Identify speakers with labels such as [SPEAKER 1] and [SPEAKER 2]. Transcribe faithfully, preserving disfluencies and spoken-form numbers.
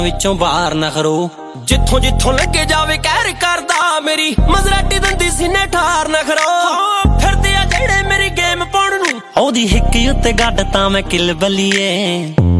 [SPEAKER 1] ਵਿੱਚੋਂ ਬਾਹਰ ਨਾ ਖਰੋ ਜਿੱਥੋਂ ਜਿੱਥੋਂ ਲੱਗੇ ਜਾਵੇ ਕਹਿਰ ਕਰਦਾ ਮੇਰੀ ਮਜ਼ਰਾਟੀ ਦੰਦੀ ਸੀਨੇ ਠਾਰ ਨਾ ਖਰੋ ਫਿਰਦੇ ਆ ਜਿਹੜੇ ਮੇਰੀ ਗੇਮ ਪਾਉਣ ਨੂੰ ਉਹਦੀ ਹਿੱਕ ਉੱਤੇ ਗੱਡ ਤਾਂ ਮੈਂ ਕਿਲ ਬੱਲੀਏ।